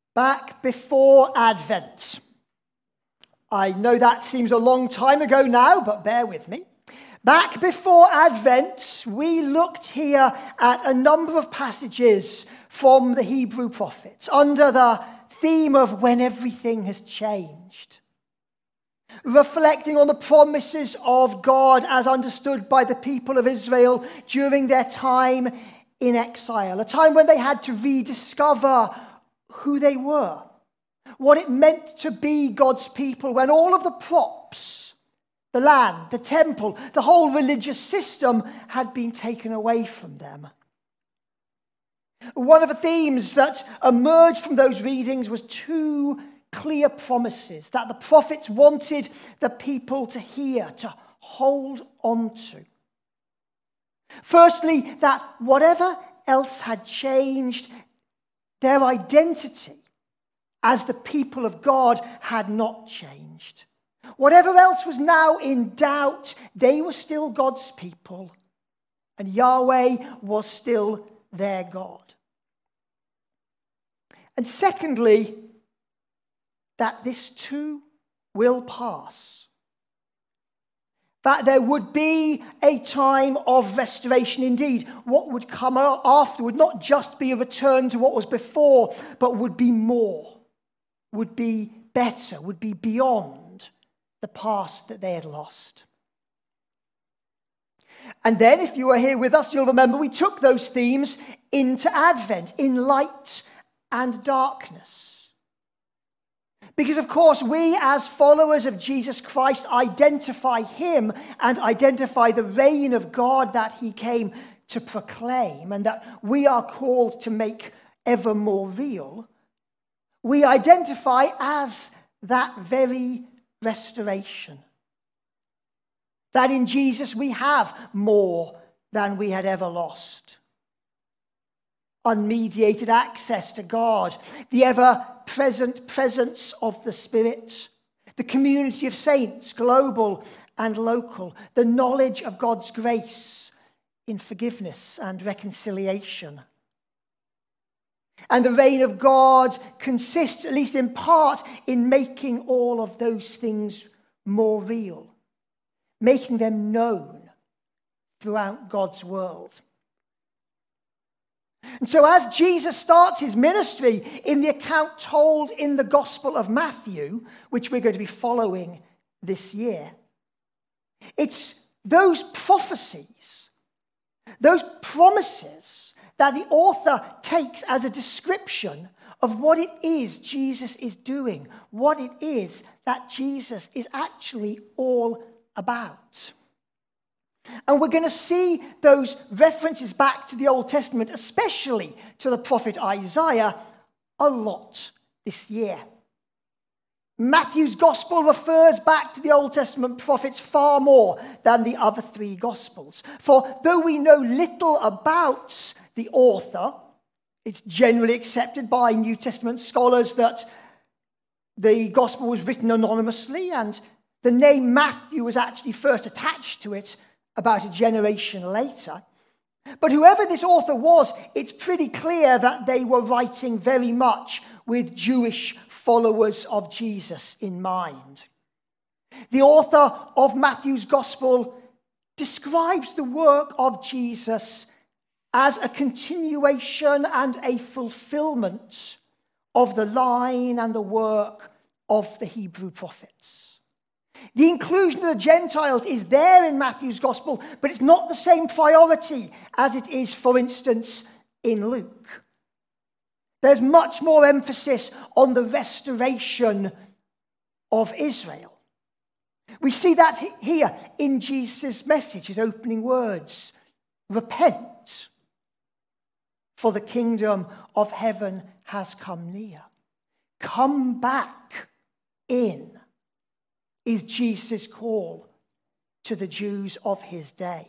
Back before Advent. I know that seems a long time ago now, but bear with me. Back before Advent, we looked here at a number of passages from the Hebrew prophets under the theme of when everything has changed, reflecting on the promises of God as understood by the people of Israel during their time in exile, a time when they had to rediscover who they were, what it meant to be God's people when all of the props, the land, the temple, the whole religious system had been taken away from them. One of the themes that emerged from those readings was two clear promises that the prophets wanted the people to hear, to hold on to. Firstly, that whatever else had changed, their identity as the people of God had not changed. Whatever else was now in doubt, they were still God's people, and Yahweh was still their God. And secondly, that this too will pass. That there would be a time of restoration indeed. What would come after would not just be a return to what was before, but would be more, would be better, would be beyond the past that they had lost. And then, if you were here with us, you'll remember we took those themes into Advent, in light and darkness. Because, of course, we as followers of Jesus Christ identify him and identify the reign of God that he came to proclaim and that we are called to make ever more real. We identify as that very restoration. That in Jesus we have more than we had ever lost. Unmediated access to God, the ever-present presence of the Spirit, the community of saints, global and local, the knowledge of God's grace in forgiveness and reconciliation. And the reign of God consists, at least in part, in making all of those things more real, making them known throughout God's world. And so as Jesus starts his ministry in the account told in the Gospel of Matthew, which we're going to be following this year, it's those prophecies, those promises that the author takes as a description of what it is Jesus is doing, what it is that Jesus is actually all about. And we're going to see those references back to the Old Testament, especially to the prophet Isaiah, a lot this year. Matthew's gospel refers back to the Old Testament prophets far more than the other three gospels. For though we know little about the author, it's generally accepted by New Testament scholars that the gospel was written anonymously and the name Matthew was actually first attached to it about a generation later. But whoever this author was, it's pretty clear that they were writing very much with Jewish followers of Jesus in mind. The author of Matthew's gospel describes the work of Jesus as a continuation and a fulfillment of the line and the work of the Hebrew prophets. The inclusion of the Gentiles is there in Matthew's gospel, but it's not the same priority as it is, for instance, in Luke. There's much more emphasis on the restoration of Israel. We see that here in Jesus' message, his opening words. Repent, for the kingdom of heaven has come near. Come back in, is Jesus' call to the Jews of his day.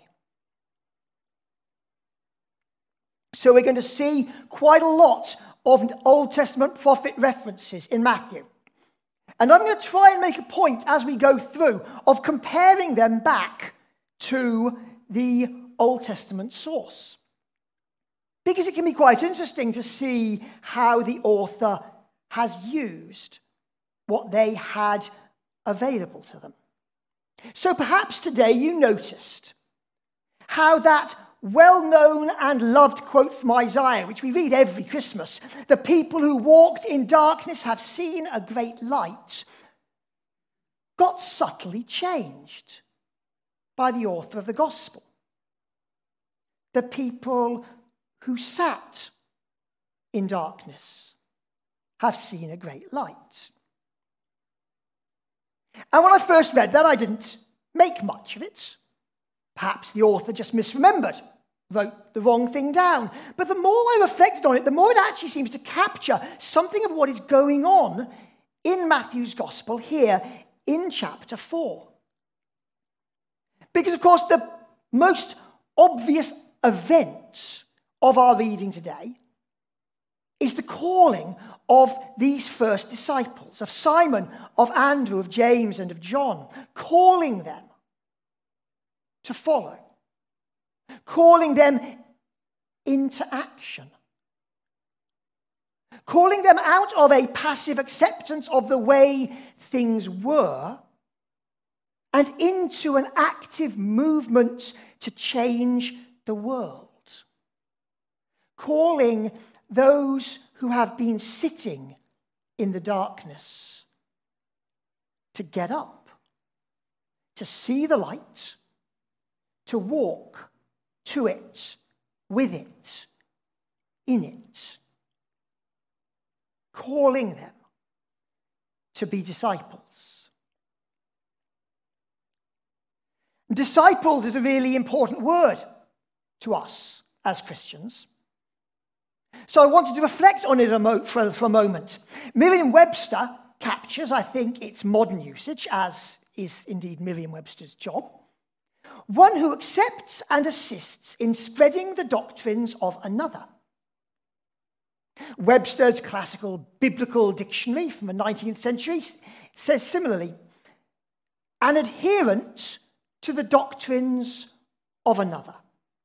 So we're going to see quite a lot of Old Testament prophet references in Matthew. And I'm going to try and make a point as we go through of comparing them back to the Old Testament source. Because it can be quite interesting to see how the author has used what they had available to them. So perhaps today you noticed how that well-known and loved quote from Isaiah, which we read every Christmas, "The people who walked in darkness have seen a great light," got subtly changed by the author of the gospel. The people who sat in darkness have seen a great light. And when I first read that, I didn't make much of it. Perhaps the author just misremembered, wrote the wrong thing down. But the more I reflected on it, the more it actually seems to capture something of what is going on in Matthew's gospel here in chapter 4. Because, of course, the most obvious event of our reading today is the calling of these first disciples, of Simon, of Andrew, of James, and of John, calling them to follow, calling them into action, calling them out of a passive acceptance of the way things were and into an active movement to change the world, calling those who have been sitting in the darkness to get up, to see the light, to walk to it, with it, in it, calling them to be disciples. Disciples is a really important word to us as Christians. So I wanted to reflect on it for a moment. Merriam-Webster captures, I think, its modern usage, as is indeed Merriam-Webster's job. One who accepts and assists in spreading the doctrines of another. Webster's classical biblical dictionary from the 19th century says similarly, an adherent to the doctrines of another.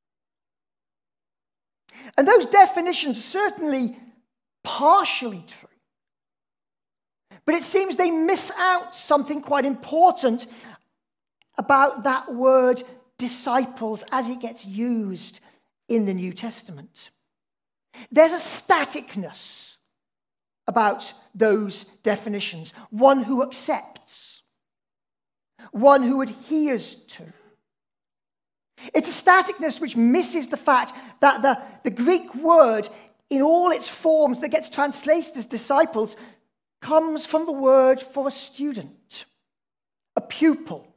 And those definitions are certainly partially true. But it seems they miss out something quite important about that word disciples as it gets used in the New Testament. There's a staticness about those definitions. One who accepts, one who adheres to. It's a staticness which misses the fact that the Greek word in all its forms that gets translated as disciples comes from the word for a student, a pupil,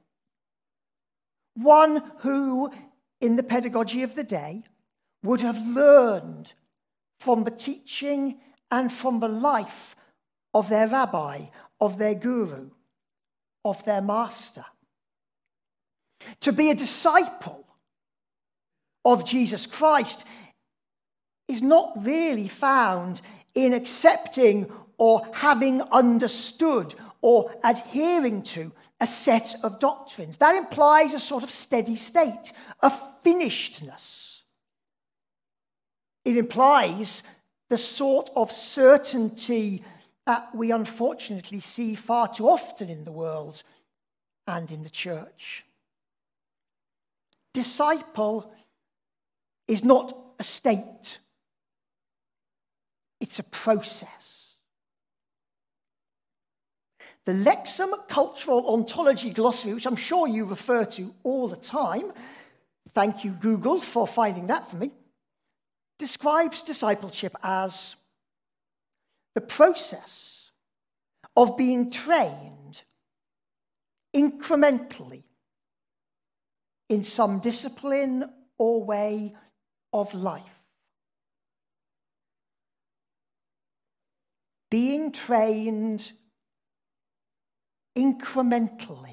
one who, in the pedagogy of the day, would have learned from the teaching and from the life of their rabbi, of their guru, of their master. To be a disciple of Jesus Christ is not really found in accepting or having understood or adhering to a set of doctrines. That implies a sort of steady state, a finishedness. It implies the sort of certainty that we unfortunately see far too often in the world and in the church. Disciple is not a state. It's a process. The Lexham Cultural Ontology Glossary, which I'm sure you refer to all the time, thank you, Google, for finding that for me, describes discipleship as the process of being trained incrementally in some discipline or way of life. Being trained incrementally.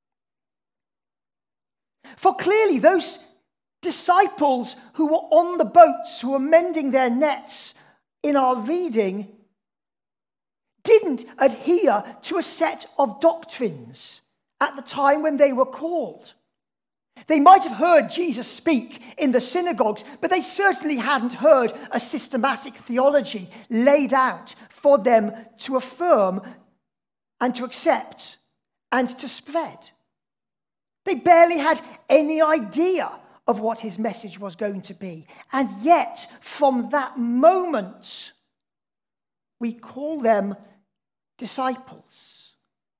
For clearly, those disciples who were on the boats, who were mending their nets in our reading, didn't adhere to a set of doctrines at the time when they were called. They might have heard Jesus speak in the synagogues, but they certainly hadn't heard a systematic theology laid out for them to affirm and to accept and to spread. They barely had any idea of what his message was going to be. And yet, from that moment, we call them disciples.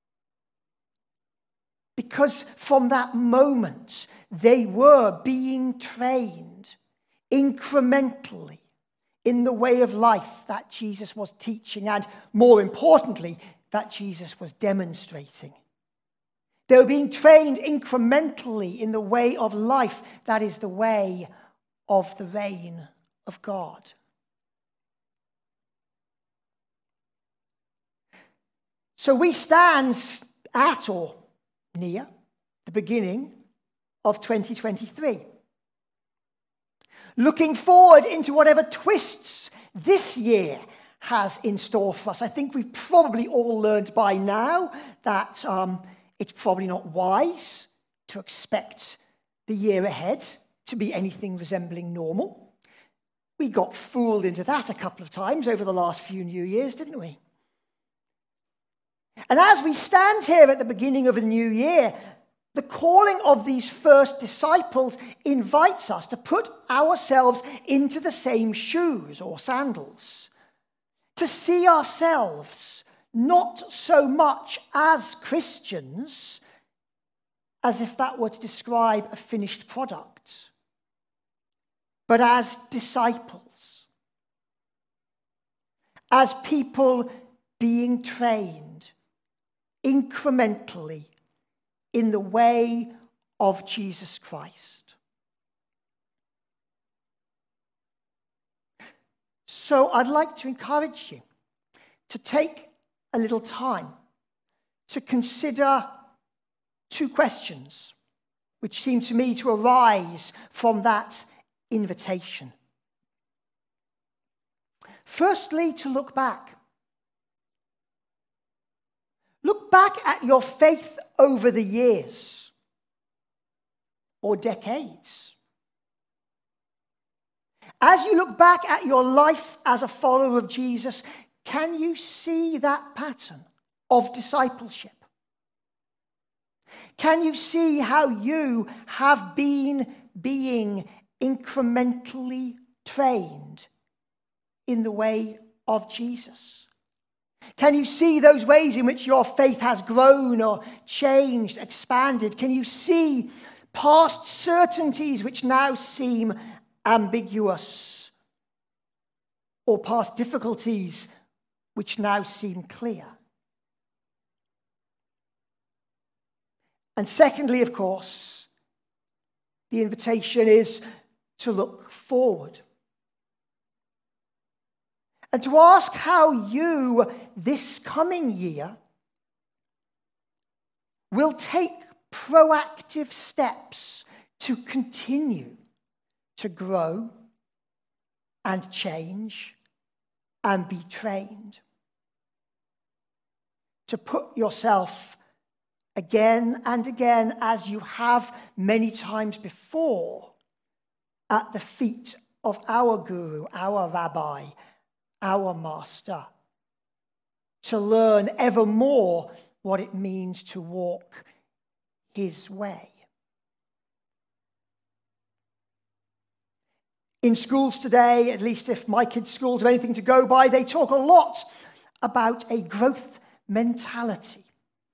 Because from that moment, they were being trained incrementally in the way of life that Jesus was teaching, and more importantly, that Jesus was demonstrating. They were being trained incrementally in the way of life that is the way of the reign of God. So we stand at or near the beginning of 2023. Looking forward into whatever twists this year has in store for us. I think we've probably all learned by now that it's probably not wise to expect the year ahead to be anything resembling normal. We got fooled into that a couple of times over the last few New Years, didn't we? And as we stand here at the beginning of a new year, the calling of these first disciples invites us to put ourselves into the same shoes or sandals, to see ourselves not so much as Christians as if that were to describe a finished product, but as disciples, as people being trained incrementally in the way of Jesus Christ. So I'd like to encourage you to take a little time to consider two questions which seem to me to arise from that invitation. Firstly, to look back. Look back at your faith over the years or decades. As you look back at your life as a follower of Jesus, can you see that pattern of discipleship? Can you see how you have been being incrementally trained in the way of Jesus? Can you see those ways in which your faith has grown or changed, expanded? Can you see past certainties which now seem ambiguous, or past difficulties which now seem clear? And secondly, of course, the invitation is to look forward and to ask how you, this coming year, will take proactive steps to continue to grow and change and be trained. To put yourself again and again, as you have many times before, at the feet of our guru, our rabbi, our master, to learn ever more what it means to walk his way. In schools today, at least if my kids' schools have anything to go by, they talk a lot about a growth mentality.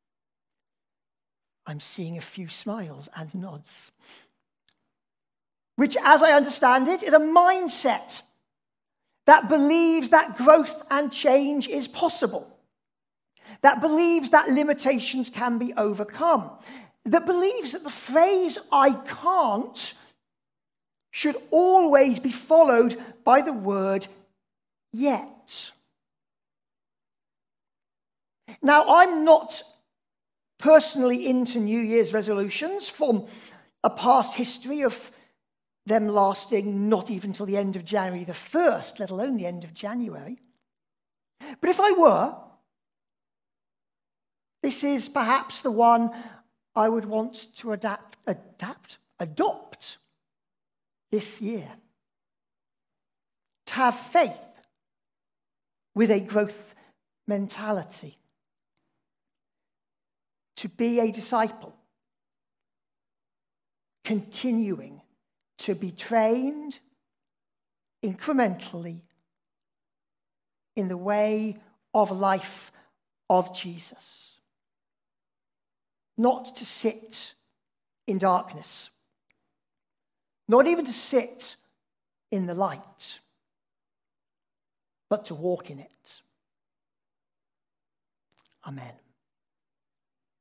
I'm seeing a few smiles and nods. Which, as I understand it, is a mindset that believes that growth and change is possible, that believes that limitations can be overcome, that believes that the phrase "I can't" should always be followed by the word "yet." Now, I'm not personally into New Year's resolutions from a past history of them lasting not even till the end of January the 1st, let alone the end of January. But if I were, this is perhaps the one I would want to adopt adopt this year. To have faith with a growth mentality. To be a disciple. Continuing to be trained incrementally in the way of life of Jesus. Not to sit in darkness. Not even to sit in the light, but to walk in it. Amen.